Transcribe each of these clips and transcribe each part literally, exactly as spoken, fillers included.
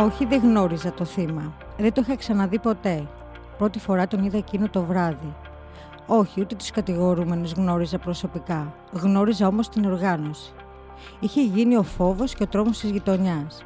Όχι, δεν γνώριζα το θύμα. Δεν το είχα ξαναδεί ποτέ. Πρώτη φορά τον είδα εκείνο το βράδυ. Όχι, ούτε τους κατηγορούμενους γνώριζα προσωπικά. Γνώριζα όμως την οργάνωση. Είχε γίνει ο φόβος και ο τρόμος της γειτονιάς.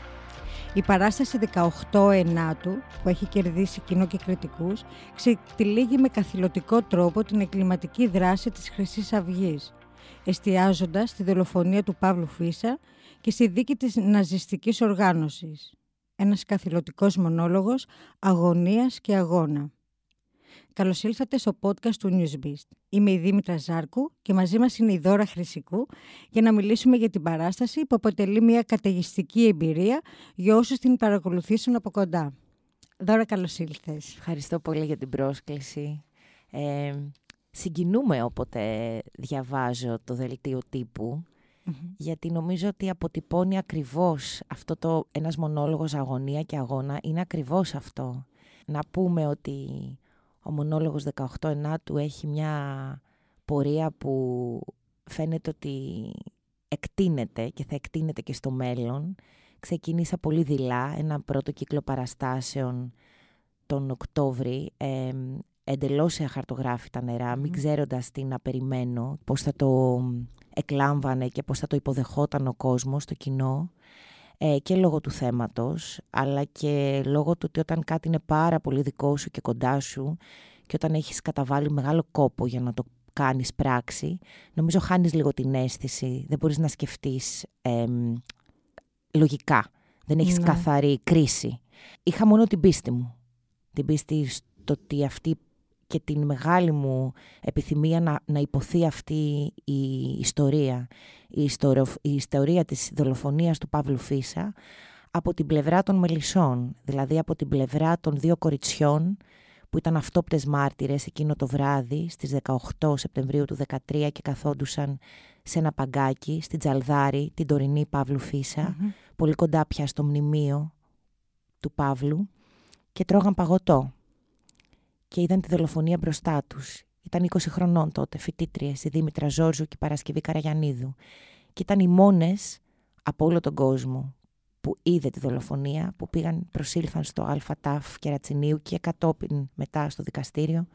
Η παράσταση δεκαοκτώ ενάτου, που έχει κερδίσει κοινό και κριτικούς, ξετυλίγει με καθηλωτικό τρόπο την εγκληματική δράση της Χρυσής Αυγής, εστιάζοντας στη δολοφονία του Παύλου Φίσα και στη δίκη της ναζιστικής οργάνωσης. Ένας καθηλωτικός μονόλογος αγωνίας και αγώνα. Καλώς ήλθατε στο podcast του Newsbeast. Είμαι η Δήμητρα Ζάρκου και μαζί μας είναι η Δώρα Χρυσικού για να μιλήσουμε για την παράσταση που αποτελεί μια καταιγιστική εμπειρία για όσους την παρακολουθήσουν από κοντά. Δώρα, καλώς ήλθες. Ευχαριστώ πολύ για την πρόσκληση. Ε, συγκινούμε όποτε διαβάζω το δελτίο τύπου, mm-hmm. γιατί νομίζω ότι αποτυπώνει ακριβώς αυτό το ένας μονόλογος αγωνία και αγώνα είναι ακριβώς αυτό. Να πούμε ότι ο μονόλογος δεκαοκτώ ενάτου έχει μια πορεία που φαίνεται ότι εκτείνεται και θα εκτείνεται και στο μέλλον. Ξεκίνησα πολύ δειλά ένα πρώτο κύκλο παραστάσεων τον Οκτώβρη, ε, εντελώς σε αχαρτογράφητα νερά, mm. μην ξέροντας τι να περιμένω, πώς θα το εκλάμβανε και πώς θα το υποδεχόταν ο κόσμος, το κοινό. Ε, και λόγω του θέματος, αλλά και λόγω του ότι όταν κάτι είναι πάρα πολύ δικό σου και κοντά σου και όταν έχεις καταβάλει μεγάλο κόπο για να το κάνεις πράξη, νομίζω χάνεις λίγο την αίσθηση, δεν μπορείς να σκεφτείς ε, λογικά, δεν έχεις ναι. καθαρή κρίση. Είχα μόνο την πίστη μου, την πίστη στο ότι αυτή και την μεγάλη μου επιθυμία να, να υποθεί αυτή η ιστορία, η, ιστορο, η ιστορία της δολοφονίας του Παύλου Φίσα από την πλευρά των μελισσών, δηλαδή από την πλευρά των δύο κοριτσιών που ήταν αυτόπτες μάρτυρες εκείνο το βράδυ στις δεκαοκτώ Σεπτεμβρίου του δεκατρία και καθόντουσαν σε ένα παγκάκι στην Τζαλδάρη, την τωρινή Παύλου Φίσα, mm-hmm. πολύ κοντά πια στο μνημείο του Παύλου και τρώγαν παγωτό. Και είδαν τη δολοφονία μπροστά τους. Ήταν είκοσι χρονών τότε, φοιτήτριες, η Δήμητρα Ζόρζου και η Παρασκευή Καραγιαννίδου. Και ήταν οι μόνες από όλο τον κόσμο που είδε τη δολοφονία, που πήγαν, προσήλθαν στο ΑΤΑΦ Κερατσινίου και κατόπιν μετά στο δικαστήριο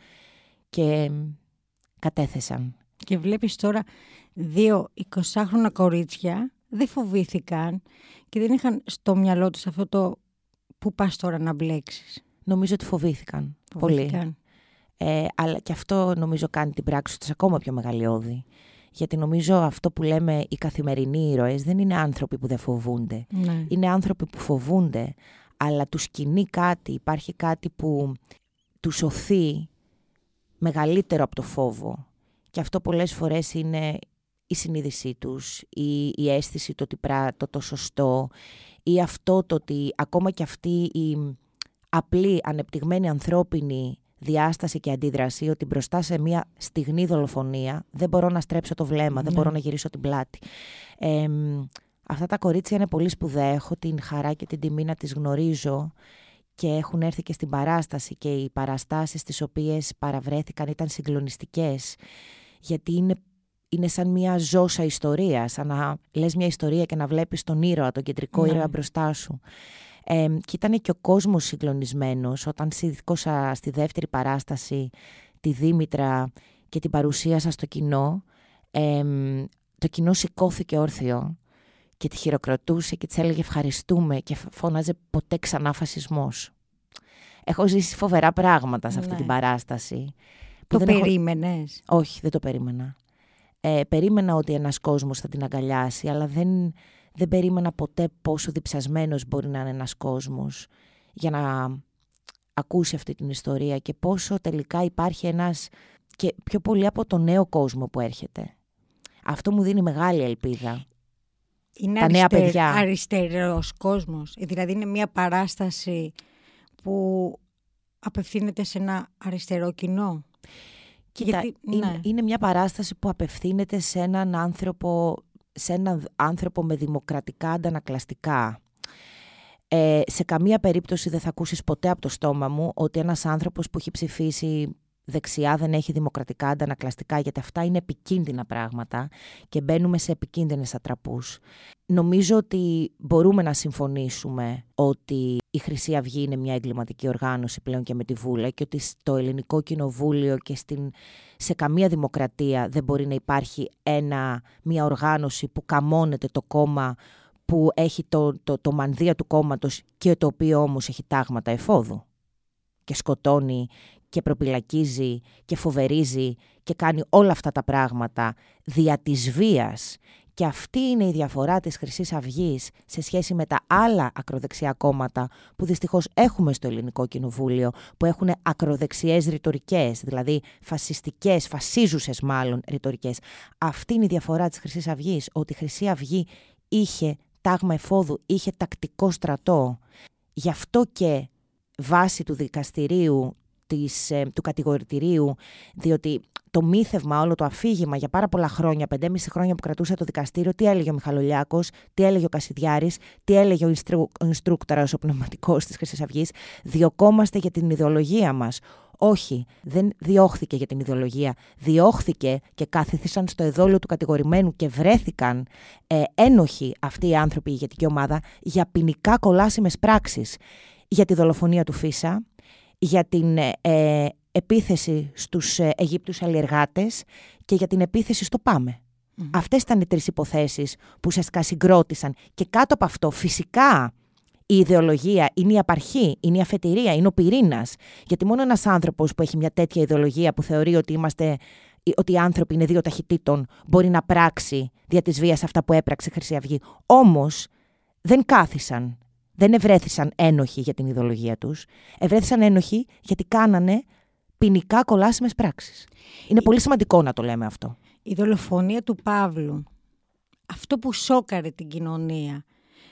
και κατέθεσαν. Και βλέπεις τώρα δύο εικοσάχρονα κορίτσια δεν φοβήθηκαν και δεν είχαν στο μυαλό τους αυτό το που πας τώρα να μπλέξεις. Νομίζω ότι φοβήθηκαν, φοβήθηκαν. πολύ. Ε, αλλά και αυτό νομίζω κάνει την πράξη τους ακόμα πιο μεγαλειώδη. Γιατί νομίζω αυτό που λέμε οι καθημερινοί ήρωες δεν είναι άνθρωποι που δεν φοβούνται. Ναι. Είναι άνθρωποι που φοβούνται, αλλά τους κινεί κάτι, υπάρχει κάτι που τους οθεί μεγαλύτερο από το φόβο. Και αυτό πολλές φορές είναι η συνείδησή τους, η, η αίσθηση το ότι πράττω το σωστό, ή αυτό το ότι ακόμα και αυτή η απλή, ανεπτυγμένη ανθρώπινη διάσταση και αντίδραση, ότι μπροστά σε μια στιγνή δολοφονία δεν μπορώ να στρέψω το βλέμμα, ναι. δεν μπορώ να γυρίσω την πλάτη. Ε, αυτά τα κορίτσια είναι πολύ σπουδαία. Έχω την χαρά και την τιμή να τις γνωρίζω και έχουν έρθει και στην παράσταση και οι παραστάσεις τις οποίες παραβρέθηκαν ήταν συγκλονιστικές, γιατί είναι, είναι σαν μια ζώσα ιστορία, σαν να λες μια ιστορία και να βλέπεις τον ήρωα, τον κεντρικό ναι. ήρωα μπροστά σου. Ε, και ήταν και ο κόσμος συγκλονισμένος όταν σήκωσα στη δεύτερη παράσταση τη Δήμητρα και την παρουσίασα στο κοινό. Ε, το κοινό σηκώθηκε όρθιο και τη χειροκροτούσε και της έλεγε ευχαριστούμε και φώναζε ποτέ ξανά φασισμός. Έχω ζήσει φοβερά πράγματα σε αυτή ναι. την παράσταση. Το περίμενες? Έχω... Όχι, δεν το περίμενα. Ε, περίμενα ότι ένας κόσμος θα την αγκαλιάσει, αλλά δεν... Δεν περίμενα ποτέ πόσο διψασμένος μπορεί να είναι ένας κόσμος για να ακούσει αυτή την ιστορία και πόσο τελικά υπάρχει ένας και πιο πολύ από το νέο κόσμο που έρχεται. Αυτό μου δίνει μεγάλη ελπίδα. Είναι τα αριστε... νέα παιδιά. αριστερός κόσμος. Δηλαδή είναι μια παράσταση που απευθύνεται σε ένα αριστερό κοινό. Κοίτα, Γιατί... είναι, ναι. είναι μια παράσταση που απευθύνεται σε έναν άνθρωπο... σε έναν άνθρωπο με δημοκρατικά αντανακλαστικά. Ε, σε καμία περίπτωση δεν θα ακούσεις ποτέ από το στόμα μου ότι ένας άνθρωπος που έχει ψηφίσει δεξιά δεν έχει δημοκρατικά αντανακλαστικά, γιατί αυτά είναι επικίνδυνα πράγματα και μπαίνουμε σε επικίνδυνες ατραπούς. Νομίζω ότι μπορούμε να συμφωνήσουμε ότι η Χρυσή Αυγή είναι μια εγκληματική οργάνωση πλέον και με τη Βούλα και ότι στο Ελληνικό Κοινοβούλιο και στην, σε καμία δημοκρατία δεν μπορεί να υπάρχει ένα, μια οργάνωση που καμώνεται το κόμμα, που έχει το, το, το μανδύα του κόμματος και το οποίο όμως έχει τάγματα εφόδου και σκοτώνει και προπυλακίζει και φοβερίζει και κάνει όλα αυτά τα πράγματα δια της βίας. Και αυτή είναι η διαφορά της Χρυσής Αυγής σε σχέση με τα άλλα ακροδεξιά κόμματα που δυστυχώς έχουμε στο Ελληνικό Κοινοβούλιο, που έχουν ακροδεξιές ρητορικές, δηλαδή φασιστικές, φασίζουσες μάλλον ρητορικές. Αυτή είναι η διαφορά της Χρυσής Αυγής, ότι η Χρυσή Αυγή είχε τάγμα εφόδου, είχε τακτικό στρατό. Γι' αυτό και βάση του δικαστηρίου, της, του κατηγορητηρίου, διότι το μύθευμα, όλο το αφήγημα για πάρα πολλά χρόνια, πεντέμιση χρόνια που κρατούσε το δικαστήριο, τι έλεγε ο Μιχαλολιάκος, τι έλεγε ο Κασιδιάρης, τι έλεγε ο, Ινστρου, ο Ινστρούκτορας, ο πνευματικός της Χρυσής Αυγής, διωκόμαστε για την ιδεολογία μας. Όχι, δεν διώχθηκε για την ιδεολογία. Διώχθηκε και κάθισαν στο εδόλιο του κατηγορημένου και βρέθηκαν ε, ένοχοι αυτοί οι άνθρωποι, η ηγετική ομάδα, για ποινικά κολάσιμες πράξεις. Για τη δολοφονία του Φίσα, για την ε, επίθεση στους ε, Αιγύπτους αλλιεργάτες και για την επίθεση στο ΠΑΜΕ. Mm. Αυτές ήταν οι τρεις υποθέσεις που ουσιαστικά συγκρότησαν. Και κάτω από αυτό, φυσικά, η ιδεολογία είναι η απαρχή, είναι η αφετηρία, είναι ο πυρήνας. Γιατί μόνο ένας άνθρωπος που έχει μια τέτοια ιδεολογία, που θεωρεί ότι, είμαστε, ότι οι άνθρωποι είναι δύο ταχυτήτων, μπορεί να πράξει δια της βίας αυτά που έπραξε η Χρυσή Αυγή. Όμως δεν κάθισαν. Δεν ευρέθησαν ένοχοι για την ιδεολογία τους. Ευρέθησαν ένοχοι γιατί κάνανε ποινικά κολάσιμες πράξεις. Είναι η... πολύ σημαντικό να το λέμε αυτό. Η δολοφονία του Παύλου, αυτό που σόκαρε την κοινωνία,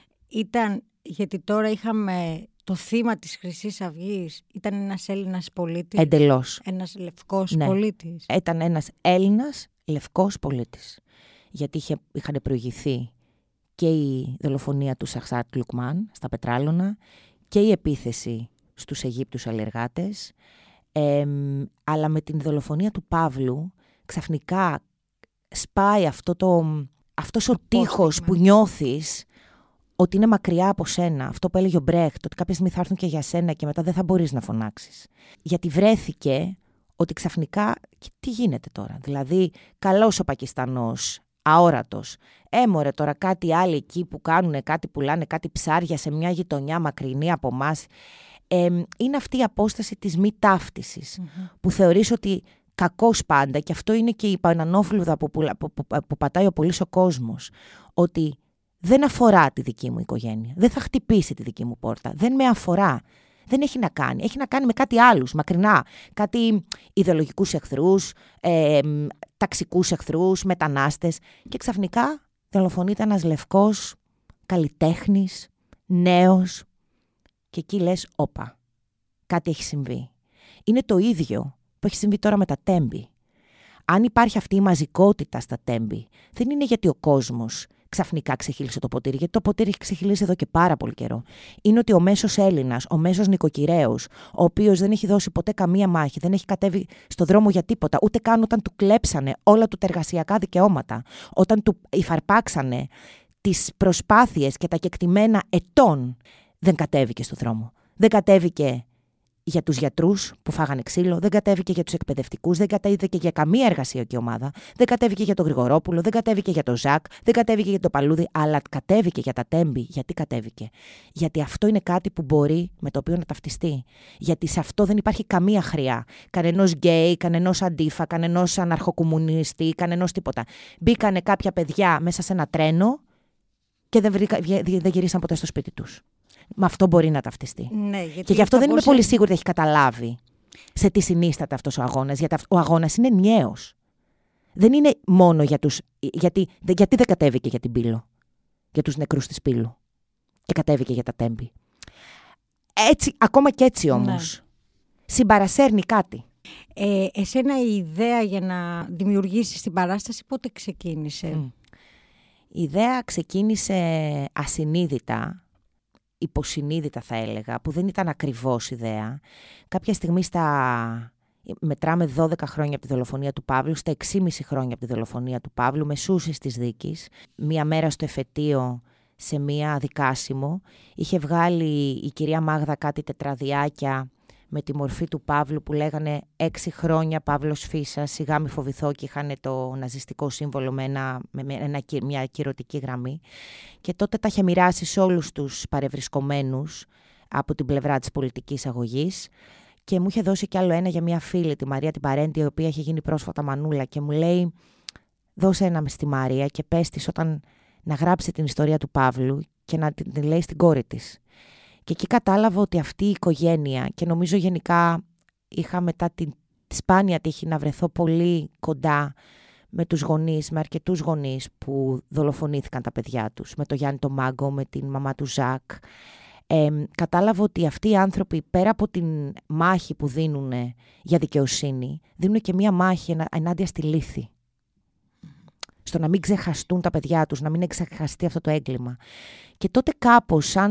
ήταν γιατί τώρα είχαμε το θύμα της Χρυσής Αυγής, ήταν ένας Έλληνας πολίτης. Εντελώς. Ένας λευκός ναι. πολίτης. Ήταν ένας Έλληνας λευκός πολίτης. Γιατί είχε, είχαν προηγηθεί και η δολοφονία του Σαχσάτ Λουκμάν στα Πετράλωνα και η επίθεση στους Αιγύπτους αλλιεργάτες. Ε, αλλά με την δολοφονία του Παύλου ξαφνικά σπάει αυτό το, αυτός ο τείχος που νιώθεις ότι είναι μακριά από σένα. Αυτό που έλεγε ο Μπρέχτ, ότι κάποια στιγμή θα έρθουν και για σένα και μετά δεν θα μπορείς να φωνάξεις. Γιατί βρέθηκε ότι ξαφνικά, και τι γίνεται τώρα, δηλαδή καλός ο Πακιστανός, αόρατος. Έμορε τώρα κάτι άλλοι εκεί που κάνουν, κάτι πουλάνε, κάτι ψάρια σε μια γειτονιά μακρινή από εμάς. Ε, είναι αυτή η απόσταση της μη ταύτισης, mm-hmm. που θεωρείς ότι κακός πάντα, και αυτό είναι και η πανανόφλουδα που, που, που, που, που πατάει ο πολύς ο κόσμος, ότι δεν αφορά τη δική μου οικογένεια, δεν θα χτυπήσει τη δική μου πόρτα, δεν με αφορά. Δεν έχει να κάνει. Έχει να κάνει με κάτι άλλους, μακρινά. Κάτι ιδεολογικούς εχθρούς, ε, ταξικούς εχθρούς, μετανάστες. Και ξαφνικά δολοφονείται ένας λευκός καλλιτέχνης, νέος. Και εκεί λες, όπα, κάτι έχει συμβεί. Είναι το ίδιο που έχει συμβεί τώρα με τα Τέμπη. Αν υπάρχει αυτή η μαζικότητα στα Τέμπη, δεν είναι γιατί ο κόσμος ξαφνικά ξεχύλισε το ποτήρι, γιατί το ποτήρι έχει ξεχυλίσει εδώ και πάρα πολύ καιρό. Είναι ότι ο μέσος Έλληνας, ο μέσος νοικοκυρέος, ο οποίος δεν έχει δώσει ποτέ καμία μάχη, δεν έχει κατέβει στο δρόμο για τίποτα, ούτε καν όταν του κλέψανε όλα του τα εργασιακά δικαιώματα, όταν του υφαρπάξανε τις προσπάθειες και τα κεκτημένα ετών, δεν κατέβηκε στο δρόμο. Δεν κατέβηκε για τους γιατρούς που φάγανε ξύλο, δεν κατέβηκε για τους εκπαιδευτικούς, δεν κατέβηκε για καμία εργασιακή ομάδα, δεν κατέβηκε για τον Γρηγορόπουλο, δεν κατέβηκε για τον Ζακ, δεν κατέβηκε για τον Παλούδη, αλλά κατέβηκε για τα Τέμπη. Γιατί κατέβηκε? Γιατί αυτό είναι κάτι που μπορεί με το οποίο να ταυτιστεί. Γιατί σε αυτό δεν υπάρχει καμία χρειά. Κανενός γκέι, κανενός αντίφα, κανενός αναρχοκομμουνιστή, κανενός τίποτα. Μπήκανε κάποια παιδιά μέσα σε ένα τρένο και δεν, βρήκα, δεν γυρίσαν ποτέ στο σπίτι τους. Με αυτό μπορεί να ταυτιστεί. Ναι, γιατί και γι' αυτό δεν είμαι μπορούσε... πολύ σίγουρη ότι έχει καταλάβει σε τι συνίσταται αυτός ο αγώνας. Γιατί ο αγώνας είναι ενιαίος. Δεν είναι μόνο για τους... Γιατί, γιατί δεν κατέβηκε για την Πύλο, για τους νεκρούς της Πύλου, και κατέβηκε για τα Τέμπη. Έτσι, ακόμα και έτσι όμως, ναι. συμπαρασέρνει κάτι. Ε, εσένα η ιδέα για να δημιουργήσεις την παράσταση πότε ξεκίνησε? Mm. Η ιδέα ξεκίνησε ασυνείδητα, υποσυνείδητα θα έλεγα, που δεν ήταν ακριβώς ιδέα. Κάποια στιγμή στα μετράμε δώδεκα χρόνια από τη δολοφονία του Παύλου, στα έξι και μισό χρόνια από τη δολοφονία του Παύλου, μεσούσης της δίκης, μία μέρα στο εφετείο σε μία δικάσιμο. Είχε βγάλει η κυρία Μάγδα κάτι τετραδιάκια με τη μορφή του Παύλου που λέγανε «Έξι χρόνια Παύλος Φύσας, σιγά μη φοβηθώ», και είχαν το ναζιστικό σύμβολο με, ένα, με ένα, μια ακυρωτική γραμμή. Και τότε τα είχε μοιράσει σε όλους τους παρευρισκομένους από την πλευρά της πολιτικής αγωγής. Και μου είχε δώσει κι άλλο ένα για μια φίλη, τη Μαρία την Παρέντη, η οποία είχε γίνει πρόσφατα μανούλα, και μου λέει «Δώσε ένα στη Μαρία και πες της όταν να γράψει την ιστορία του Παύλου και να την, την λέει στην κόρη της». Και εκεί κατάλαβα ότι αυτή η οικογένεια, και νομίζω γενικά είχα μετά την, τη σπάνια τύχη να βρεθώ πολύ κοντά με τους γονείς, με αρκετούς γονείς που δολοφονήθηκαν τα παιδιά τους, με τον Γιάννη τον Μάγκο, με την μαμά του Ζακ. Ε, κατάλαβα ότι αυτοί οι άνθρωποι, πέρα από την μάχη που δίνουν για δικαιοσύνη, δίνουν και μία μάχη ενάντια στη λύθη. Στο να μην ξεχαστούν τα παιδιά τους, να μην ξεχαστεί αυτό το έγκλημα. Και τότε κάπως, σαν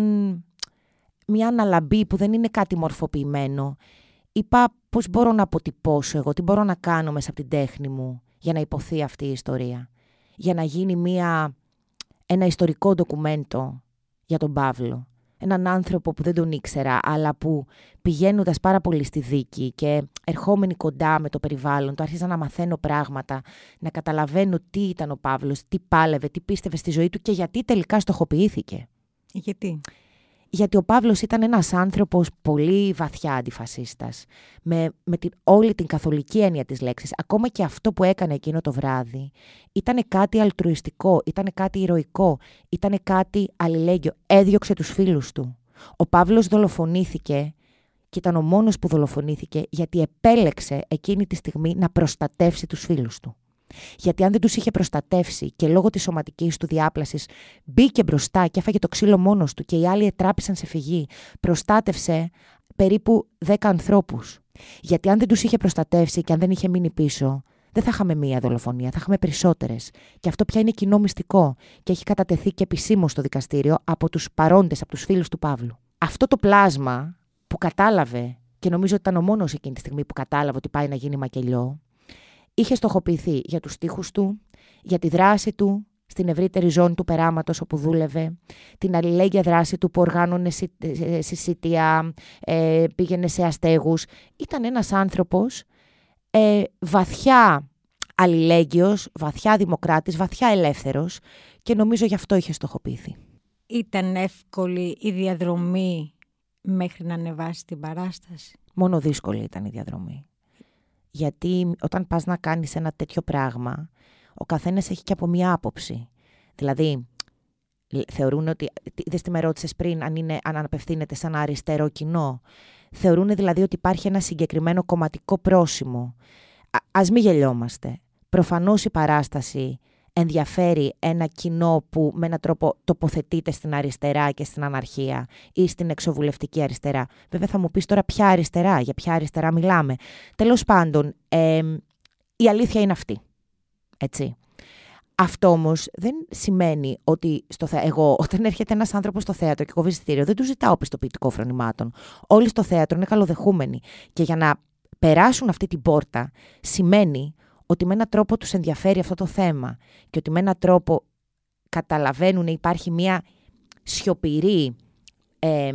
μια αναλαμπή που δεν είναι κάτι μορφοποιημένο, είπα πώς μπορώ να αποτυπώσω εγώ, τι μπορώ να κάνω μέσα από την τέχνη μου για να υποθεί αυτή η ιστορία. Για να γίνει μια, ένα ιστορικό ντοκουμέντο για τον Παύλο. Έναν άνθρωπο που δεν τον ήξερα, αλλά που πηγαίνοντας πάρα πολύ στη δίκη και ερχόμενοι κοντά με το περιβάλλον, το άρχιζα να μαθαίνω πράγματα, να καταλαβαίνω τι ήταν ο Παύλος, τι πάλευε, τι πίστευε στη ζωή του και γιατί τελικά στοχοποιήθηκε. Γιατί? Γιατί ο Παύλος ήταν ένας άνθρωπος πολύ βαθιά αντιφασίστας, με, με την, όλη την καθολική έννοια της λέξης. Ακόμα και αυτό που έκανε εκείνο το βράδυ ήταν κάτι αλτρουιστικό, ήταν κάτι ηρωικό, ήταν κάτι αλληλέγγυο. Έδιωξε τους φίλους του. Ο Παύλος δολοφονήθηκε και ήταν ο μόνος που δολοφονήθηκε γιατί επέλεξε εκείνη τη στιγμή να προστατεύσει τους φίλους του. Γιατί αν δεν τους είχε προστατεύσει και λόγω της σωματικής του διάπλασης μπήκε μπροστά και έφαγε το ξύλο μόνος του και οι άλλοι ετράπησαν σε φυγή, προστάτευσε περίπου δέκα ανθρώπους. Γιατί αν δεν τους είχε προστατεύσει και αν δεν είχε μείνει πίσω, δεν θα είχαμε μία δολοφονία, θα είχαμε περισσότερες. Και αυτό πια είναι κοινό μυστικό και έχει κατατεθεί και επισήμως στο δικαστήριο από τους παρόντες, από τους φίλους του Παύλου. Αυτό το πλάσμα που κατάλαβε, και νομίζω ότι ήταν ο μόνος εκείνη τη στιγμή που κατάλαβε ότι πάει να γίνει μακελιό, είχε στοχοποιηθεί για τους στίχους του, για τη δράση του στην ευρύτερη ζώνη του περάματος όπου δούλευε, την αλληλέγγυα δράση του που οργάνωνε συσίτια, ε, πήγαινε σε αστέγους. Ήταν ένας άνθρωπος ε, βαθιά αλληλέγγυος, βαθιά δημοκράτης, βαθιά ελεύθερος και νομίζω γι' αυτό είχε στοχοποιηθεί. Ήταν εύκολη η διαδρομή μέχρι να ανεβάσει την παράσταση? Μόνο δύσκολη ήταν η διαδρομή. Γιατί όταν πας να κάνεις ένα τέτοιο πράγμα, ο καθένας έχει και από μία άποψη. Δηλαδή, θεωρούν ότι, δεν στη με ρώτησες πριν αν, είναι, αν απευθύνεται σε ένα αριστερό κοινό, θεωρούν δηλαδή ότι υπάρχει ένα συγκεκριμένο κομματικό πρόσημο. Α, ας μην γελιόμαστε. Προφανώς η παράσταση ενδιαφέρει ένα κοινό που με έναν τρόπο τοποθετείται στην αριστερά και στην αναρχία ή στην εξωβουλευτική αριστερά. Βέβαια θα μου πεις τώρα ποια αριστερά, για ποια αριστερά μιλάμε. Τέλος πάντων, ε, η αλήθεια είναι αυτή. Έτσι. Αυτό όμως δεν σημαίνει ότι στο θε... εγώ όταν έρχεται ένας άνθρωπος στο θέατρο και κόβει εισιτήριο δεν του ζητάω πιστοποιητικό φρονημάτων. Όλοι στο θέατρο είναι καλοδεχούμενοι και για να περάσουν αυτή την πόρτα σημαίνει ότι με έναν τρόπο τους ενδιαφέρει αυτό το θέμα και ότι με έναν τρόπο καταλαβαίνουν υπάρχει μια σιωπηρή, ε,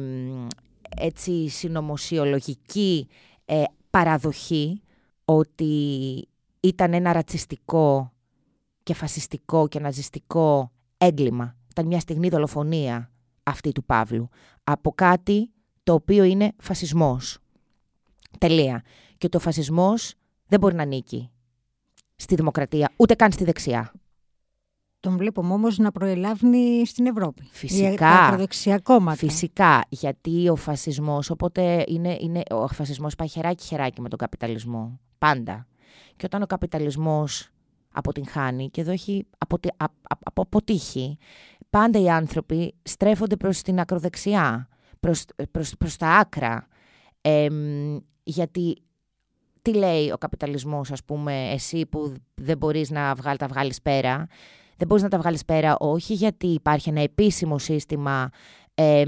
έτσι, συνωμοσιολογική ε, παραδοχή ότι ήταν ένα ρατσιστικό και φασιστικό και ναζιστικό έγκλημα. Ήταν μια στιγμή δολοφονία αυτή του Παύλου από κάτι το οποίο είναι φασισμός. Τελεία. Και το φασισμός δεν μπορεί να ανήκει στη δημοκρατία, ούτε καν στη δεξιά. Τον βλέπουμε όμως να προελάβει στην Ευρώπη. Φυσικά. Τα ακροδεξιά κόμματα. Φυσικά, γιατί ο φασισμός, οπότε είναι, είναι, ο φασισμός πάει χεράκι-χεράκι με τον καπιταλισμό. Πάντα. Και όταν ο καπιταλισμός αποτυγχάνει και εδώ έχει αποτι, α, α, από αποτύχει, πάντα οι άνθρωποι στρέφονται προς την ακροδεξιά, προς, προς, προς τα άκρα. Ε, γιατί τι λέει ο καπιταλισμός, ας πούμε, εσύ που δεν μπορείς να βγάλ, τα βγάλεις πέρα. Δεν μπορείς να τα βγάλεις πέρα, όχι γιατί υπάρχει ένα επίσημο σύστημα ε,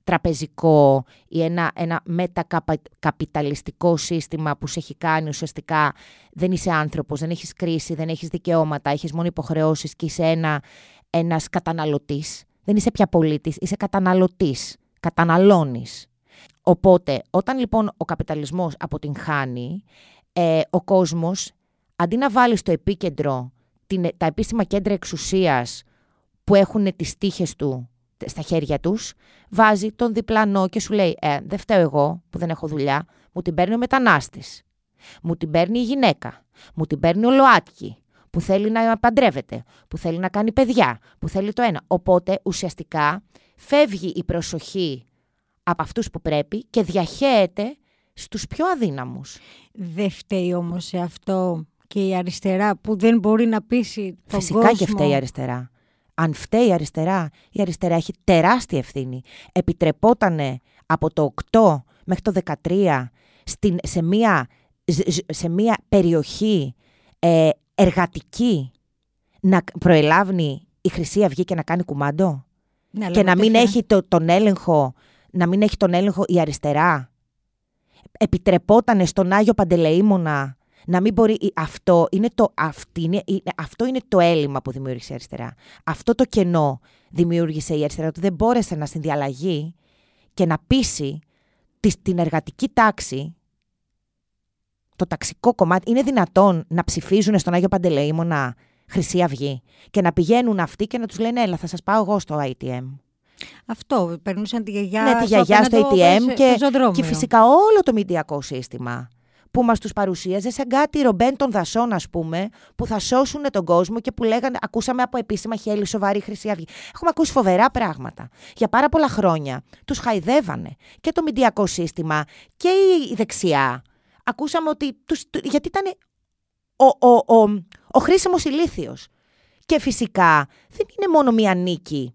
τραπεζικό ή ένα, ένα μετακαπιταλιστικό σύστημα που σε έχει κάνει ουσιαστικά δεν είσαι άνθρωπος, δεν έχεις κρίση, δεν έχεις δικαιώματα, έχεις μόνο υποχρεώσεις και είσαι ένα, ένας καταναλωτής. Δεν είσαι πια πολίτης, είσαι καταναλωτής, καταναλώνεις. Οπότε, όταν λοιπόν ο καπιταλισμός αποτυγχάνει, ε, ο κόσμος, αντί να βάλει στο επίκεντρο την, τα επίσημα κέντρα εξουσίας που έχουν τις τύχες του στα χέρια τους, βάζει τον διπλανό και σου λέει ε, δεν φταίω εγώ που δεν έχω δουλειά, μου την παίρνει ο μετανάστης, μου την παίρνει η γυναίκα, μου την παίρνει ο ΛΟΑΤΚΙ, που θέλει να παντρεύεται, που θέλει να κάνει παιδιά, που θέλει το ένα. Οπότε ουσιαστικά φεύγει η προσοχή από αυτούς που πρέπει και διαχέεται στους πιο αδύναμους. Δεν φταίει όμως σε αυτό και η αριστερά που δεν μπορεί να πείσει τον Φυσικά κόσμο? Και φταίει η αριστερά. Αν φταίει η αριστερά, η αριστερά έχει τεράστια ευθύνη. Επιτρεπότανε από το οκτώ μέχρι το δεκατρία στην, σε, μια, σε μια περιοχή ε, εργατική να προελάβει η Χρυσή Αυγή και να κάνει κουμάντο. Ναι, και να μην έχει το, τον έλεγχο, να μην έχει τον έλεγχο η αριστερά. Επιτρεπότανε στον Άγιο Παντελεήμονα να μην μπορεί. Αυτό είναι το, αυτή είναι, αυτό είναι το έλλειμμα που δημιούργησε η αριστερά. Αυτό το κενό δημιούργησε η αριστερά, ότι δεν μπόρεσε να συνδιαλλαγεί και να πείσει την εργατική τάξη, το ταξικό κομμάτι. Είναι δυνατόν να ψηφίζουν στον Άγιο Παντελεήμονα Χρυσή Αυγή και να πηγαίνουν αυτοί και να τους λένε έλα θα σας πάω εγώ στο έι τι εμ. Αυτό, περνούσαν τη γιαγιά, ναι, τη γιαγιά στο έι τι εμ το, και, το και φυσικά όλο το μηντιακό σύστημα που μας τους παρουσίαζε σαν κάτι ρομπέν των δασών, ας πούμε, που θα σώσουν τον κόσμο και που λέγανε, ακούσαμε από επίσημα χέλη σοβαρή Χρυσή Αυγή. Έχουμε ακούσει φοβερά πράγματα. Για πάρα πολλά χρόνια τους χαϊδεύανε και το μηντιακό σύστημα και η δεξιά. Ακούσαμε ότι, τους, γιατί ήταν ο, ο, ο, ο, ο χρήσιμος ηλίθιος. Και φυσικά δεν είναι μόνο μία νίκη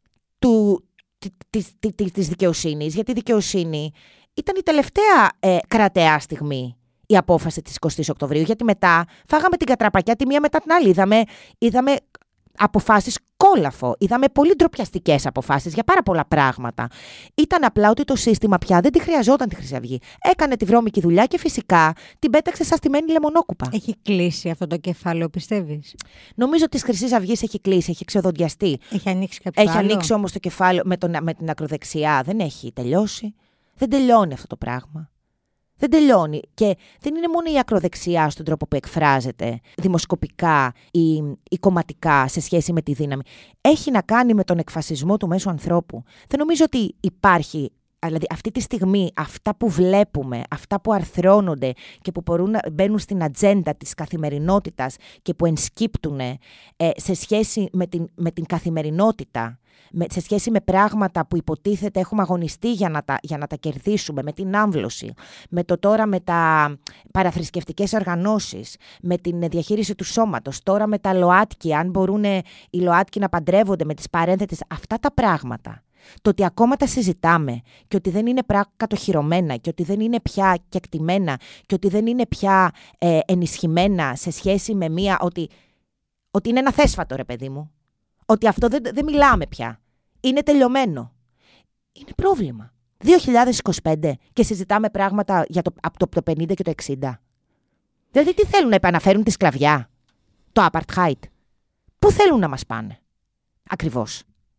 του, της, της, της δικαιοσύνης, γιατί η δικαιοσύνη ήταν η τελευταία ε, κρατεά στιγμή η απόφαση της εικοστής Οκτωβρίου, γιατί μετά φάγαμε την κατραπακιά τη μία μετά την άλλη. Είδαμε, είδαμε αποφάσεις κόλαφο, είδαμε πολύ ντροπιαστικές αποφάσεις για πάρα πολλά πράγματα. Ήταν απλά ότι το σύστημα πια δεν τη χρειαζόταν τη Χρυσή Αυγή. Έκανε τη βρώμικη δουλειά και φυσικά την πέταξε σαν στημένη λεμονόκουπα. Έχει κλείσει αυτό το κεφάλαιο, πιστεύεις? Νομίζω ότι τη Χρυσή Αυγή έχει κλείσει, έχει ξεδοντιαστεί. Έχει ανοίξει κάποιο Έχει άλλο? ανοίξει όμως το κεφάλαιο με, τον, με την ακροδεξιά. Δεν έχει τελειώσει. Δεν τελειώνει αυτό το πράγμα. Δεν τελειώνει. Και δεν είναι μόνο η ακροδεξιά στον τρόπο που εκφράζεται δημοσκοπικά ή, ή κομματικά σε σχέση με τη δύναμη. Έχει να κάνει με τον εκφασισμό του μέσου ανθρώπου. Δεν νομίζω ότι υπάρχει, δηλαδή αυτή τη στιγμή αυτά που βλέπουμε, αυτά που αρθρώνονται και που μπορούν να μπαίνουν στην ατζέντα της καθημερινότητας και που ενσκύπτουν ε, σε σχέση με την, με την καθημερινότητα, με, σε σχέση με πράγματα που υποτίθεται έχουμε αγωνιστεί για να, τα, για να τα κερδίσουμε, με την άμβλωση, με το τώρα με τα παραθρησκευτικές οργανώσεις, με την διαχείριση του σώματος, τώρα με τα ΛΟΑΤΚΙ, αν μπορούν οι ΛΟΑΤΚΙ να παντρεύονται με τις παρένθετες, αυτά τα πράγματα. Το ότι ακόμα τα συζητάμε και ότι δεν είναι πράγμα κατοχυρωμένα και ότι δεν είναι πια κεκτημένα και ότι δεν είναι πια ε, ενισχυμένα σε σχέση με μία, ότι, ότι είναι ένα θέσφατο ρε παιδί μου. Ότι αυτό δεν, δεν μιλάμε πια. Είναι τελειωμένο. Είναι πρόβλημα. δύο χιλιάδες είκοσι πέντε και συζητάμε πράγματα για το, από το, το πενήντα και το εξήντα. Δηλαδή τι θέλουν να επαναφέρουν τη σκλαβιά, το apartheid. Πού θέλουν να μας πάνε ακριβώς?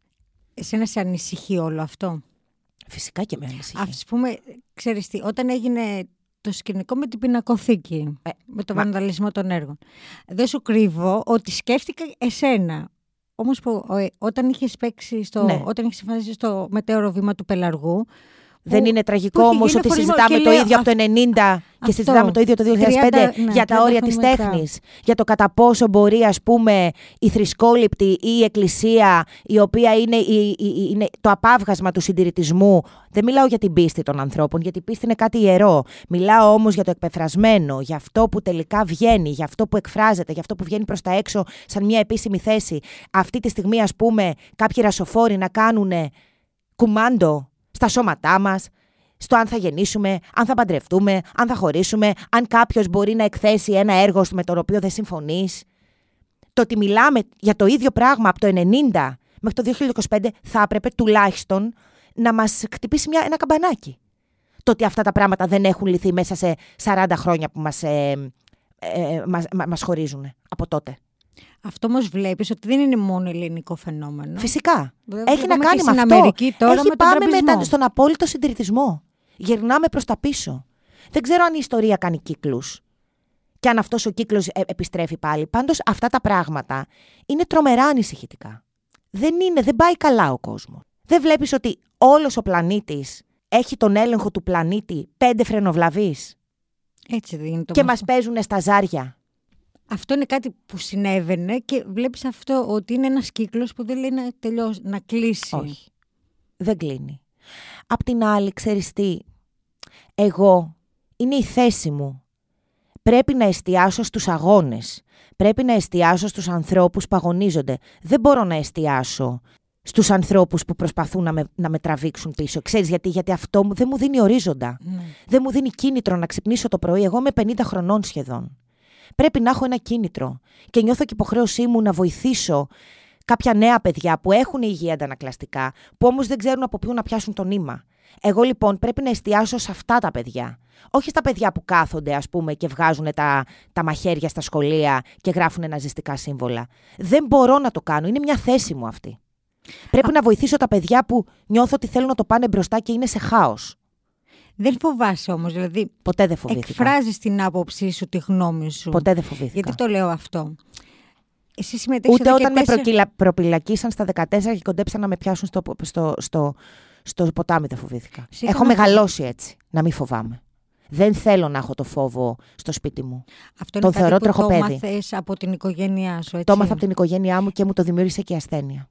Εσένα σε ανησυχεί όλο αυτό? Φυσικά και με ανησυχεί. Ας πούμε, ξέρεις τι, όταν έγινε το σκηνικό με την πινακοθήκη, ε, με το μα... βανδαλισμό των έργων, δεν σου κρύβω ότι σκέφτηκα εσένα. Όμως που, ε, όταν είχες παίξει στο, ναι. όταν είχες εμφανίσει στο μετέωρο βήμα του Πελαργού. Δεν που, είναι τραγικό όμως ότι συζητάμε το ίδιο από το ενενήντα και συζητάμε το ίδιο το δύο χιλιάδες πέντε τριάντα, για τα όρια της τέχνης. Για το κατά πόσο μπορεί, ας πούμε, η θρησκόληπτη ή η εκκλησία, η οποία είναι, η, η, είναι το απάβγασμα του συντηρητισμού. Δεν μιλάω για την πίστη των ανθρώπων, γιατί η πίστη είναι κάτι ιερό. Μιλάω όμως για το εκπεφρασμένο, για αυτό που τελικά βγαίνει, για αυτό που εκφράζεται, για αυτό που βγαίνει προς τα έξω σαν μια επίσημη θέση. Αυτή τη στιγμή, ας πούμε, κάποιοι ρασοφόροι να κάνουν κουμάντο στα σώματά μας, στο αν θα γεννήσουμε, αν θα παντρευτούμε, αν θα χωρίσουμε, αν κάποιος μπορεί να εκθέσει ένα έργο με το οποίο δεν συμφωνείς. Το ότι μιλάμε για το ίδιο πράγμα από το ενενήντα μέχρι το δύο χιλιάδες είκοσι πέντε θα έπρεπε τουλάχιστον να μας χτυπήσει μια, ένα καμπανάκι. Το ότι αυτά τα πράγματα δεν έχουν λυθεί μέσα σε σαράντα χρόνια που μας, ε, ε, μας, μας χωρίζουν από τότε. Αυτό όμως βλέπεις ότι δεν είναι μόνο ελληνικό φαινόμενο. Φυσικά. Βέβαια, έχει να κάνει με στην αυτό. Αμερική τώρα έχει με πάμε τον με τα, στον απόλυτο συντηρητισμό. Γυρνάμε προς τα πίσω. Δεν ξέρω αν η ιστορία κάνει κύκλους και αν αυτός ο κύκλος ε, επιστρέφει πάλι. Πάντως αυτά τα πράγματα είναι τρομερά ανησυχητικά. Δεν είναι, δεν πάει καλά ο κόσμος. Δεν βλέπεις ότι όλος ο πλανήτης έχει τον έλεγχο του πλανήτη πέντε φρενοβλαβείς. Έτσι δεν είναι το και μας... μας παίζουν στα ζάρια. Αυτό είναι κάτι που συνέβαινε και βλέπεις αυτό ότι είναι ένας κύκλος που δεν λέει να τελειώσει, να κλείσει. Όχι. Δεν κλείνει. Απ' την άλλη, ξέρεις τι, εγώ, είναι η θέση μου. Πρέπει να εστιάσω στους αγώνες. Πρέπει να εστιάσω στους ανθρώπους που αγωνίζονται. Δεν μπορώ να εστιάσω στους ανθρώπους που προσπαθούν να με, να με τραβήξουν πίσω. Ξέρεις γιατί, γιατί αυτό μου, δεν μου δίνει ορίζοντα. Ναι. Δεν μου δίνει κίνητρο να ξυπνήσω το πρωί. Εγώ είμαι πενήντα χρονών σχεδόν. Πρέπει να έχω ένα κίνητρο. Και νιώθω και υποχρέωσή μου να βοηθήσω κάποια νέα παιδιά που έχουν υγεία αντανακλαστικά, που όμως δεν ξέρουν από ποιον να πιάσουν το νήμα. Εγώ λοιπόν πρέπει να εστιάσω σε αυτά τα παιδιά. Όχι στα παιδιά που κάθονται, ας πούμε, και βγάζουν τα, τα μαχαίρια στα σχολεία και γράφουν ναζιστικά σύμβολα. Δεν μπορώ να το κάνω. Είναι μια θέση μου αυτή. Πρέπει Α... να βοηθήσω τα παιδιά που νιώθω ότι θέλουν να το πάνε μπροστά και είναι σε χάος. Δεν φοβάσαι όμως, δηλαδή. Ποτέ δεν φοβήθηκα. Εκφράζεις την άποψή σου, τη γνώμη σου. Ποτέ δεν φοβήθηκα. Γιατί το λέω αυτό. Εσύ συμμετέχεις Ούτε όταν τέσσερα... με προκυλα... προπυλακίσαν στα δεκατέσσερα και κοντέψαν να με πιάσουν στο, στο, στο, στο ποτάμι, δεν φοβήθηκα. Σίγουρα Έχω μεγαλώσει έτσι, να μην φοβάμαι. Δεν θέλω να έχω το φόβο στο σπίτι μου. Αυτό Τον είναι θεωρώ κάτι που τροχοπέδι. το μάθες από την οικογένειά σου, έτσι. Το έμαθα από την οικογένειά μου και μου το δημιούργησε και η ασθένεια.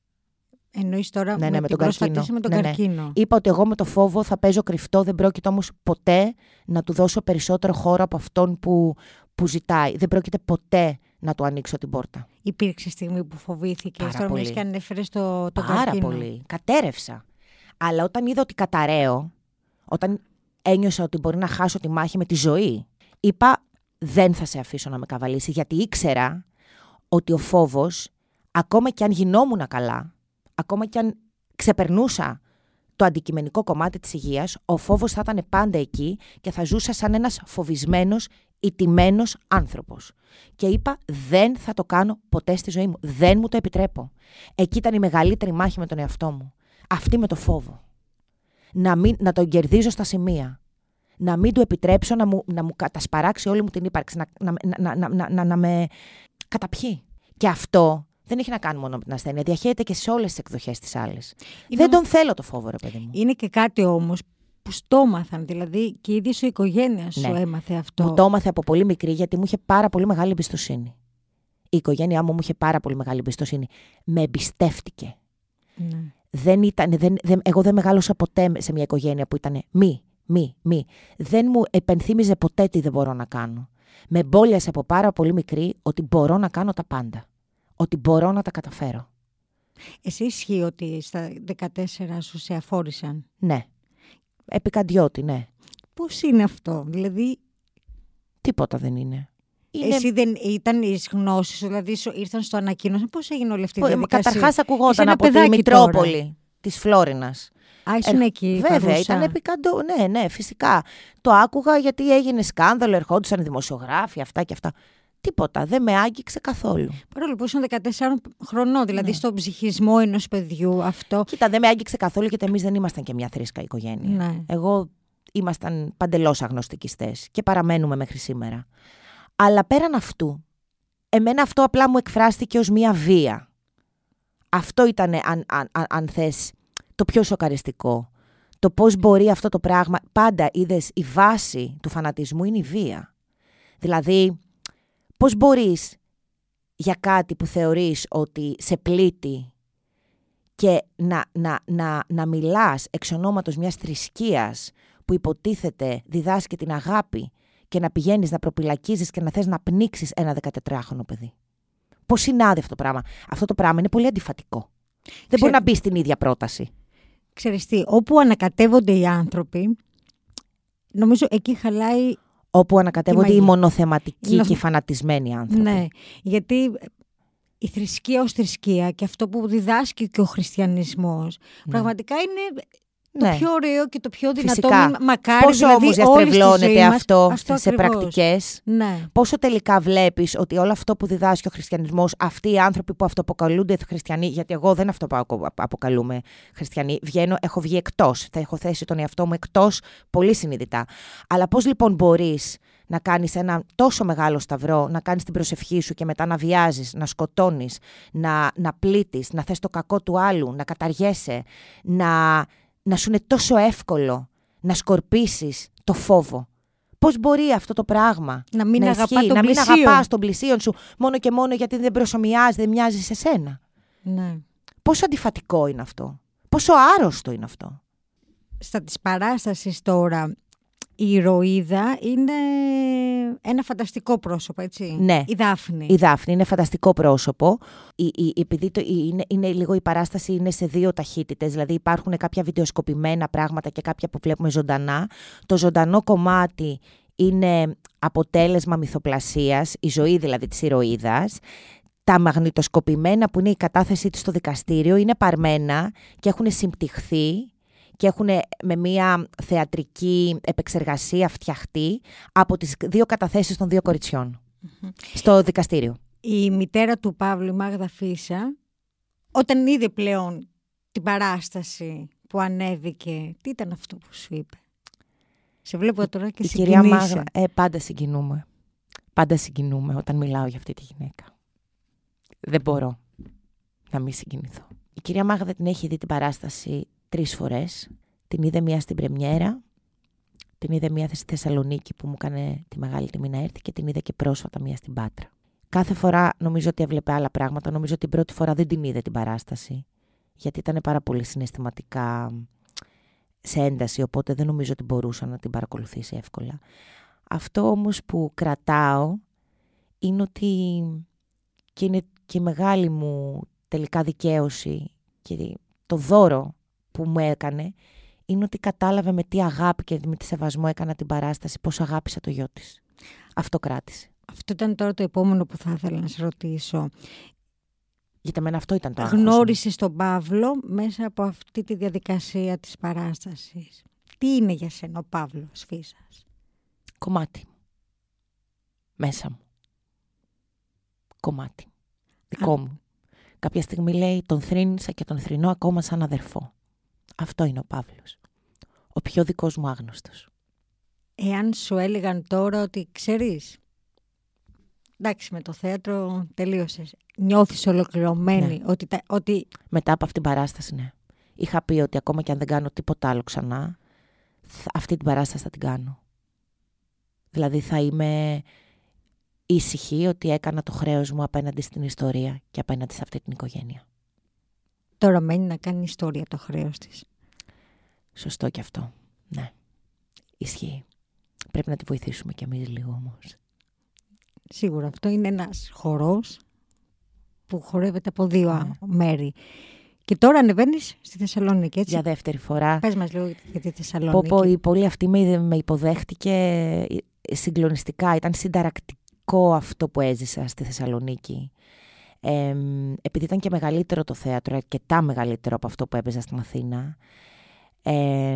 Εννοείς τώρα ναι, ναι, με, με την τον καρκίνο. με τον ναι, καρκίνο. Ναι. Είπα ότι εγώ με το φόβο θα παίζω κρυφτό, δεν πρόκειται όμως ποτέ να του δώσω περισσότερο χώρο από αυτόν που, που ζητάει. Δεν πρόκειται ποτέ να του ανοίξω την πόρτα. Υπήρξε στιγμή που φοβήθηκες, τώρα μες και ανέφερες το, το Πάρα καρκίνο. Πάρα πολύ. Κατέρευσα. Αλλά όταν είδα ότι καταραίω, όταν ένιωσα ότι μπορεί να χάσω τη μάχη με τη ζωή, είπα δεν θα σε αφήσω να με καβαλήσει, γιατί ήξερα ότι ο φόβος, ακόμα και αν γινόμουν καλά, ακόμα και αν ξεπερνούσα το αντικειμενικό κομμάτι της υγείας, ο φόβος θα ήταν πάντα εκεί και θα ζούσα σαν ένας φοβισμένος, ηττημένος άνθρωπος. Και είπα δεν θα το κάνω ποτέ στη ζωή μου. Δεν μου το επιτρέπω. Εκεί ήταν η μεγαλύτερη μάχη με τον εαυτό μου. Αυτή με το φόβο. Να, μην, να τον κερδίζω στα σημεία. Να μην του επιτρέψω να μου, να μου κατασπαράξει όλη μου την ύπαρξη. Να, να, να, να, να, να, να με καταπιεί. Και αυτό δεν έχει να κάνει μόνο με την ασθένεια. Διαχέεται και σε όλες τις εκδοχές της άλλης. Είναι... Δεν τον θέλω το φόβο, ρε παιδί μου. Είναι και κάτι όμως που στο έμαθαν. Δηλαδή και η ίδια σου οικογένεια σου ναι. έμαθε αυτό. Μου το έμαθε από πολύ μικρή, γιατί μου είχε πάρα πολύ μεγάλη εμπιστοσύνη. Η οικογένειά μου μου είχε πάρα πολύ μεγάλη εμπιστοσύνη. Με εμπιστεύτηκε. Ναι. Δεν ήταν, δεν, δεν, εγώ δεν μεγάλωσα ποτέ σε μια οικογένεια που ήταν μη, μη, μη. Δεν μου επενθύμιζε ποτέ τι δεν μπορώ να κάνω. Με εμπόλιασε από πάρα πολύ μικρή ότι μπορώ να κάνω τα πάντα. Ότι μπορώ να τα καταφέρω. Εσύ ισχύει ότι στα δεκατέσσερα σου σε αφόρησαν? Ναι. Επικαντιώτη, ναι. Πώς είναι αυτό, δηλαδή? Τίποτα δεν είναι. Είναι... Εσύ δεν ήταν οι γνώσεις σου, δηλαδή ήρθαν στο ανακοίνωση. Πώς έγινε όλη αυτή η διαδικασία? Καταρχάς ακουγόταν από τη Μητρόπολη τώρα. Της Φλόρινας. Α, ήσουν ε, εκεί, βέβαια, παρούσα. Ήταν επικαντό. Ναι, ναι, φυσικά. Το άκουγα γιατί έγινε σκάνδαλο, ερχόντουσαν δημοσιογράφοι, αυτά και αυτά. Τίποτα, δεν με άγγιξε καθόλου. Παρόλο που ήσουν δεκατέσσερα χρονών, δηλαδή ναι. στον ψυχισμό ενός παιδιού αυτό. Κοίτα, δεν με άγγιξε καθόλου γιατί εμείς δεν ήμασταν και μια θρήσκα οικογένεια. Ναι. Εγώ ήμασταν παντελώς αγνωστικιστές και παραμένουμε μέχρι σήμερα. Αλλά πέραν αυτού, εμένα αυτό απλά μου εκφράστηκε ως μια βία. Αυτό ήταν, αν, αν, αν, αν θες, το πιο σοκαριστικό. Το πώς μπορεί αυτό το πράγμα, πάντα είδες, η βάση του φανατισμού είναι η βία. Δηλαδή, πώς μπορείς για κάτι που θεωρείς ότι σε πλήττει και να, να, να, να μιλάς εξ ονόματος μιας θρησκείας που υποτίθεται διδάσκει την αγάπη και να πηγαίνεις να προπυλακίζεις και να θες να πνίξεις ένα δεκατετράχρονο παιδί. Πώς συνάδει αυτό το πράγμα? Αυτό το πράγμα είναι πολύ αντιφατικό. Δεν Ξέ... μπορεί να μπει στην ίδια πρόταση. Ξέρεις τι, όπου ανακατεύονται οι άνθρωποι, νομίζω εκεί χαλάει... Όπου ανακατεύονται οι μονοθεματικοί Μονο... και οι φανατισμένοι άνθρωποι. Ναι, γιατί η θρησκεία ως θρησκεία και αυτό που διδάσκει και ο χριστιανισμός, ναι. πραγματικά είναι το ναι. πιο ωραίο και το πιο δυνατό. Φυσικά. Μακάρι, πόσο δηλαδή, όμως διαστρεβλώνεται αυτό, αυτό σε ακριβώς. πρακτικές. Ναι. Πόσο τελικά βλέπεις ότι όλο αυτό που διδάσκει ο χριστιανισμός, αυτοί οι άνθρωποι που αυτοαποκαλούνται χριστιανοί, γιατί εγώ δεν αυτοαποκαλούμαι χριστιανοί, βγαίνω, έχω βγει εκτός, θα έχω θέσει τον εαυτό μου εκτός πολύ συνειδητά. Αλλά πώς λοιπόν μπορείς να κάνεις ένα τόσο μεγάλο σταυρό, να κάνεις την προσευχή σου και μετά να βιάζεις, να σκοτώνεις, να, να πλήττεις, να θες το κακό του άλλου, να καταργέσαι, να, να σου είναι τόσο εύκολο να σκορπίσεις το φόβο. Πώς μπορεί αυτό το πράγμα να μην, να, αγαπά ισχύει, τον να μην πλησίον. αγαπάς τον πλησίον σου μόνο και μόνο γιατί δεν προσομοιάζει, δεν μοιάζει σε σένα. Ναι. Πόσο αντιφατικό είναι αυτό. Πόσο άρρωστο είναι αυτό. Στα της παράστασης τώρα, η ηρωίδα είναι ένα φανταστικό πρόσωπο, έτσι. Ναι. Η Δάφνη. Η Δάφνη είναι φανταστικό πρόσωπο. Η, η, επειδή το, είναι, είναι λίγο η παράσταση είναι σε δύο ταχύτητες. Δηλαδή υπάρχουν κάποια βιντεοσκοπημένα πράγματα και κάποια που βλέπουμε ζωντανά. Το ζωντανό κομμάτι είναι αποτέλεσμα μυθοπλασίας, η ζωή δηλαδή της ηρωίδας. Τα μαγνητοσκοπημένα που είναι η κατάθεσή της στο δικαστήριο είναι παρμένα και έχουν συμπτυχθεί και έχουν με μια θεατρική επεξεργασία φτιαχτεί από τις δύο καταθέσεις των δύο κοριτσιών mm-hmm. στο δικαστήριο. Η μητέρα του Παύλου, η Μάγδα Φίσα, όταν είδε πλέον την παράσταση που ανέβηκε, τι ήταν αυτό που σου είπε? Σε βλέπω τώρα και συγκινείσαι. Η κυρία Μάγδα, ε, πάντα συγκινούμε. Πάντα συγκινούμε όταν μιλάω για αυτή τη γυναίκα. Δεν μπορώ να μην συγκινηθώ. Η κυρία Μάγδα την έχει δει την παράσταση τρεις φορές. Την είδε μία στην πρεμιέρα, την είδε μία στη Θεσσαλονίκη που μου έκανε τη μεγάλη τιμή να έρθει και την είδε και πρόσφατα μία στην Πάτρα. Κάθε φορά νομίζω ότι έβλεπε άλλα πράγματα. Νομίζω ότι την πρώτη φορά δεν την είδε την παράσταση, γιατί ήταν πάρα πολύ συναισθηματικά σε ένταση, οπότε δεν νομίζω ότι μπορούσα να την παρακολουθήσει εύκολα. Αυτό όμως που κρατάω είναι ότι και είναι και η μεγάλη μου τελικά δικαίωση και το δώρο που μου έκανε είναι ότι κατάλαβε με τι αγάπη και με τι σεβασμό έκανα την παράσταση, πώς αγάπησα το γιο της. Αυτό κράτησε. Αυτό ήταν τώρα το επόμενο που θα ήθελα να σε ρωτήσω. Γιατί εμένα αυτό ήταν το άγχος. Γνώρισες τον Παύλο μέσα από αυτή τη διαδικασία της παράστασης. Τι είναι για σένα ο Παύλος Φίσας? Κομμάτι. Μέσα μου. Κομμάτι. Δικό Α. μου. Κάποια στιγμή λέει τον θρήνησα και τον θρηνώ ακόμα σαν αδερφό. Αυτό είναι ο Παύλος. Ο πιο δικός μου άγνωστος. Εάν σου έλεγαν τώρα ότι ξέρεις, εντάξει με το θέατρο τελείωσες, νιώθεις ολοκληρωμένη, ναι. ότι, ότι... Μετά από αυτήν την παράσταση, ναι. Είχα πει ότι ακόμα και αν δεν κάνω τίποτα άλλο ξανά, αυτή την παράσταση θα την κάνω. Δηλαδή θα είμαι ήσυχη ότι έκανα το χρέος μου απέναντι στην ιστορία και απέναντι σε αυτή την οικογένεια. Τώρα μένει να κάνει ιστορία το χρέος της. Σωστό και αυτό. Ναι. Ισχύει. Πρέπει να τη βοηθήσουμε κι εμείς λίγο όμως. Σίγουρα. Αυτό είναι ένας χορός που χορεύεται από δύο ναι. μέρη. Και τώρα ανεβαίνεις στη Θεσσαλονίκη, έτσι. Για δεύτερη φορά. Πες μας λίγο για τη Θεσσαλονίκη. Πω, πω, η πόλη αυτή με, με υποδέχτηκε συγκλονιστικά. Ήταν συνταρακτικό αυτό που έζησα στη Θεσσαλονίκη. Ε, επειδή ήταν και μεγαλύτερο το θέατρο, αρκετά μεγαλύτερο από αυτό που έπαιζα στην Αθήνα, ε,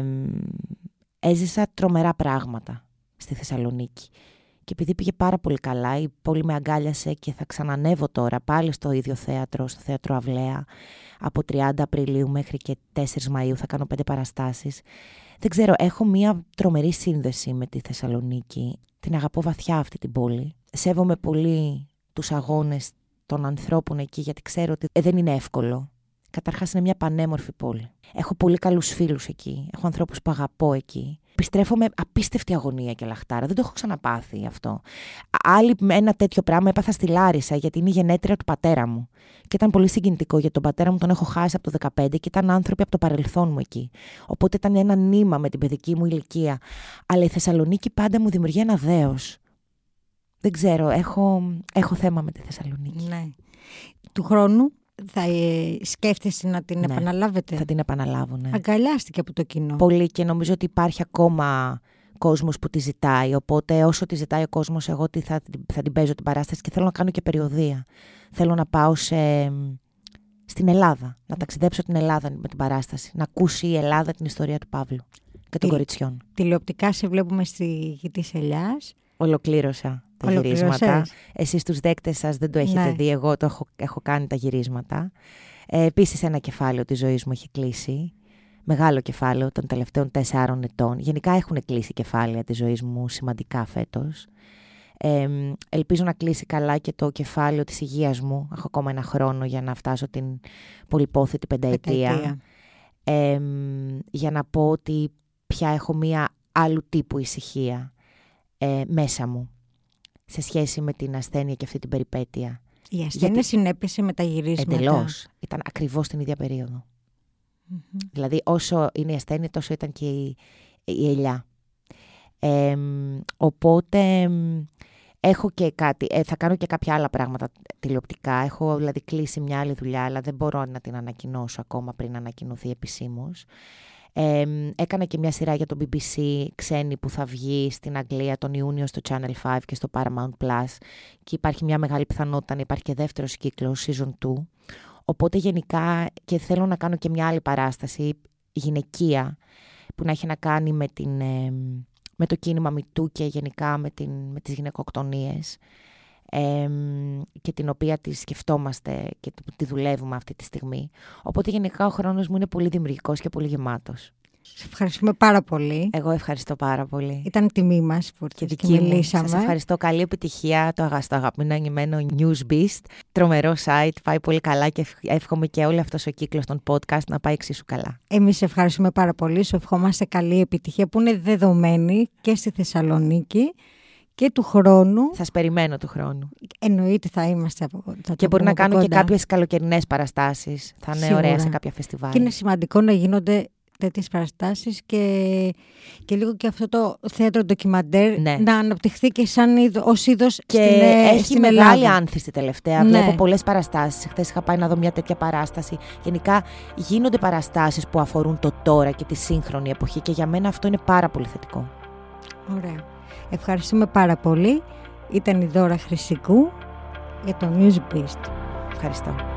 έζησα τρομερά πράγματα στη Θεσσαλονίκη. Και επειδή πήγε πάρα πολύ καλά, η πόλη με αγκάλιασε και θα ξανανεύω τώρα πάλι στο ίδιο θέατρο, στο Θέατρο Αυλαία, από τριάντα Απριλίου μέχρι και τέσσερις Μαΐου θα κάνω πέντε παραστάσεις. Δεν ξέρω, έχω μία τρομερή σύνδεση με τη Θεσσαλονίκη. Την αγαπώ βαθιά αυτή την πόλη. Σέβομαι πολύ τους αγώνες των ανθρώπων εκεί, γιατί ξέρω ότι ε, δεν είναι εύκολο. Καταρχάς είναι μια πανέμορφη πόλη. Έχω πολύ καλούς φίλους εκεί. Έχω ανθρώπους που αγαπώ εκεί. Επιστρέφω με απίστευτη αγωνία και λαχτάρα. Δεν το έχω ξαναπάθει αυτό. Άλλη με ένα τέτοιο πράγμα έπαθα στη Λάρισα, γιατί είναι η γενέτρια του πατέρα μου. Και ήταν πολύ συγκινητικό, γιατί τον πατέρα μου τον έχω χάσει από το δεκαπέντε και ήταν άνθρωποι από το παρελθόν μου εκεί. Οπότε ήταν ένα νήμα με την παιδική μου ηλικία. Αλλά η Θεσσαλονίκη πάντα μου δημιουργεί ένα δέος. Δεν ξέρω, έχω, έχω θέμα με τη Θεσσαλονίκη. Ναι. Του χρόνου θα ε, σκέφτεσαι να την ναι, επαναλάβετε? Θα την επαναλάβω, ναι. Αγκαλιάστηκε από το κοινό. Πολύ, και νομίζω ότι υπάρχει ακόμα κόσμος που τη ζητάει. Οπότε όσο τη ζητάει ο κόσμος, εγώ θα, θα την παίζω την παράσταση και θέλω να κάνω και περιοδεία. Θέλω να πάω σε, στην Ελλάδα, να ταξιδέψω την Ελλάδα με την παράσταση. Να ακούσει η Ελλάδα την ιστορία του Παύλου και των κοριτσιών. Τηλεοπτικά σε βλέπουμε στη Γη της Ελιάς. Ολοκλήρωσα τα γυρίσματα. Εσείς τους δέκτες σας δεν το έχετε ναι. δει, εγώ το έχω, έχω κάνει τα γυρίσματα. Ε, επίσης ένα κεφάλαιο της ζωής μου έχει κλείσει. Μεγάλο κεφάλαιο των τελευταίων τεσσάρων ετών. Γενικά έχουν κλείσει κεφάλαια της ζωής μου σημαντικά φέτος. Ε, ελπίζω να κλείσει καλά και το κεφάλαιο της υγείας μου. Έχω ακόμα ένα χρόνο για να φτάσω την πολυπόθητη πενταετία. πενταετία. Ε, για να πω ότι πια έχω μία άλλου τύπου ησυχία ε, μέσα μου σε σχέση με την ασθένεια και αυτή την περιπέτεια. Η ασθένεια Γιατί... συνέπεσε με τα γυρίσματα. Εντελώς. Ήταν ακριβώς την ίδια περίοδο. Mm-hmm. Δηλαδή όσο είναι η ασθένεια τόσο ήταν και η, η ελιά. Ε, οπότε έχω και κάτι, ε, θα κάνω και κάποια άλλα πράγματα τηλεοπτικά. Έχω δηλαδή κλείσει μια άλλη δουλειά, αλλά δεν μπορώ να την ανακοινώσω ακόμα πριν ανακοινωθεί επισήμως. Ε, έκανα και μια σειρά για το μπι μπι σι ξένη που θα βγει στην Αγγλία τον Ιούνιο στο Channel πέντε και στο Paramount Plus και υπάρχει μια μεγάλη πιθανότητα να υπάρχει και δεύτερος κύκλος, season δύο. Οπότε γενικά και θέλω να κάνω και μια άλλη παράσταση γυναικεία που να έχει να κάνει με, την, ε, με το κίνημα MeToo και γενικά με, την, με τις γυναικοκτονίες ε, και την οποία τη σκεφτόμαστε και τη δουλεύουμε αυτή τη στιγμή. Οπότε γενικά ο χρόνος μου είναι πολύ δημιουργικός και πολύ γεμάτος. Σε ευχαριστούμε πάρα πολύ. Εγώ ευχαριστώ πάρα πολύ. Ήταν τιμή μας που και, και μιλήσαμε. Σας ευχαριστώ. Καλή επιτυχία το αγαστό αγαπημένο Newsbeast. Τρομερό site, πάει πολύ καλά και εύχομαι και όλο αυτός ο κύκλος των podcast να πάει εξίσου καλά. Εμείς ευχαριστούμε πάρα πολύ. Σου ευχόμαστε καλή επιτυχία που είναι δεδομένη και στη Θεσσαλονίκη και του χρόνου. Σας περιμένω του χρόνου. Εννοείται θα είμαστε από θα Και μπορεί να κάνω κοντά. Και κάποιες καλοκαιρινές παραστάσεις. Θα είναι Σίγουρα. Ωραία σε κάποια φεστιβάλ. Και είναι σημαντικό να γίνονται τέτοιες παραστάσεις και, και λίγο και αυτό το θέατρο ντοκιμαντέρ ναι. να αναπτυχθεί και σαν είδο, ως είδος και στην, έχει στην μεγάλη Ελλάδα. άνθηση τελευταία. Ναι. Βλέπω πολλές παραστάσεις. Χθες είχα πάει να δω μια τέτοια παράσταση. Γενικά γίνονται παραστάσεις που αφορούν το τώρα και τη σύγχρονη εποχή και για μένα αυτό είναι πάρα πολύ θετικό. Ωραία. Ευχαριστούμε πάρα πολύ. Ήταν η Δώρα Χρυσικού για το Newsbeast. Ευχαριστώ.